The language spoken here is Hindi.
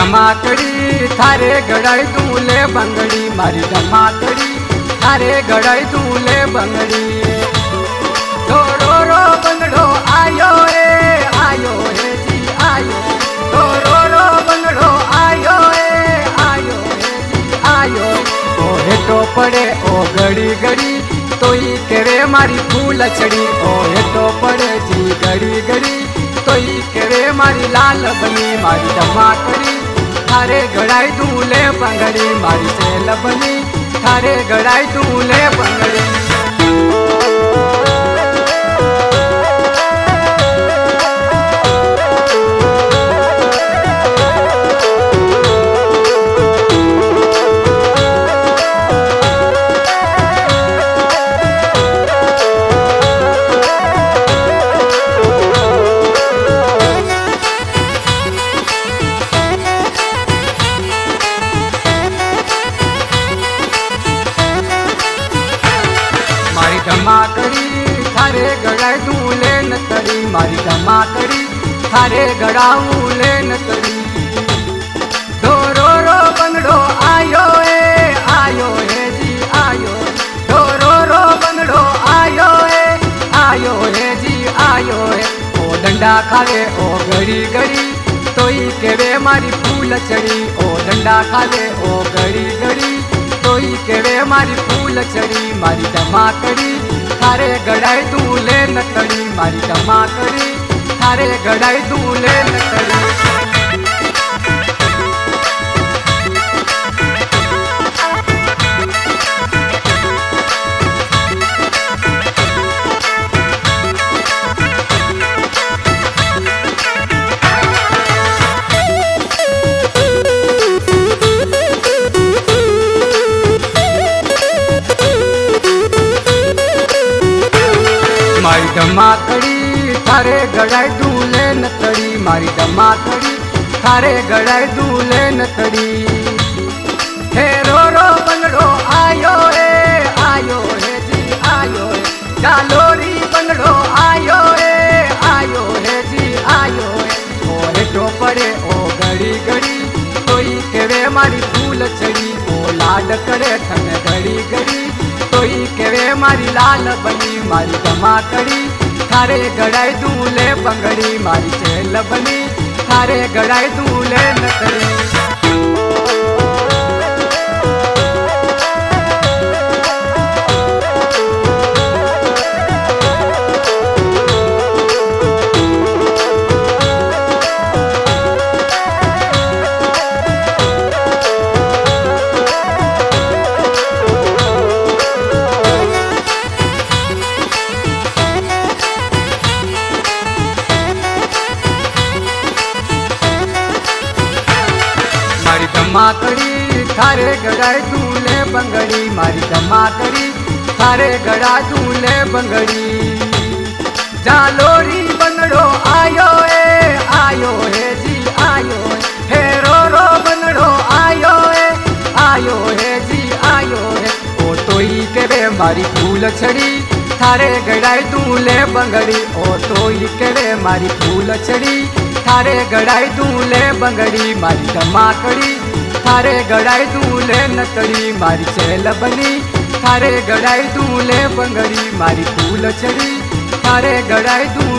धमाकड़ी थारे गड़ाई दूले बंगड़ी, मारी धमाकड़ी थारे गड़ाई दूले बंगड़ी। रो रो बंगड़ो आयो हे जी आयो, रो बंगड़ो आयो हे जी आयो। ओ हेठो पड़े ओ घड़ी घड़ी तो ही केवे मारी फूल चढ़ी, ओ हेठो पड़े जी घड़ी घड़ी तो ही केवे मारी लाल बनी। मारी धमाकड़ी थारे गड़ाई दूले बंगड़ी, मारी सेल बनी थारे गड़ाई दूले बंगड़ी। धमाकड़ी थारे गड़ाई दूले न तड़ी, मारी धमाकड़ी थारे गड़ाऊले न तड़ी। रो बंगड़ो आयो हे जी आयो, रो बंगड़ो आयो हे जी आयो है। ओ डंडा खावे ओ घड़ी घड़ी तो ही केवे मारी फूल चढ़ी, ओ डंडा खावे ओ घड़ी घड़ी तो ही केवे मारी फूल चढ़ी। मारी धमाकड़ी थारे गड़ाई दूले न तड़ी, मारी धमाकड़ी थारे गड़ाई दूले न तड़ी। मारी धमाकड़ी थारे गड़ाई दूले न तड़ी, मारी धमाकड़ी थारे गड़ाई दूले न तड़ी। हे रो बंगड़ो आयो हे जी आयो है, जालोरी बंगड़ो आयो हे जी आयो है। ओ हेठो पड़े ओ घड़ी घड़ी तो ही केवे मारी फूल चढ़ी, ओ लाड करे थने घड़ी घड़ी तो ही केवे मारी लाल बनी। मारी धमाकड़ी थारे गड़ाई दूले बंगड़ी, मारी चेल बनी थारे गड़ाई दूले न तड़ी। धमाकड़ी थारे गड़ाई दूले बंगड़ी, मारी धमाकड़ी थारे गड़ा दूले बंगड़ी। जालोरी बंगड़ो आयो हे जी आयो हे, रो बंगड़ो आयो हे जी आयो है। ओ तो ही केवे मारी फूल चढ़ी थारे गड़ाई दूले बंगड़ी, ओ तो ही केवे मारी फूल चढ़ी थारे गड़ाई दूले बंगड़ी। मारी धमाकड़ी थारे गड़ाई दूले न तड़ी, मारी चेल बनी थारे गड़ाई दूले बंगड़ी। मारी फूल चढ़ी थारे गड़ाई दूले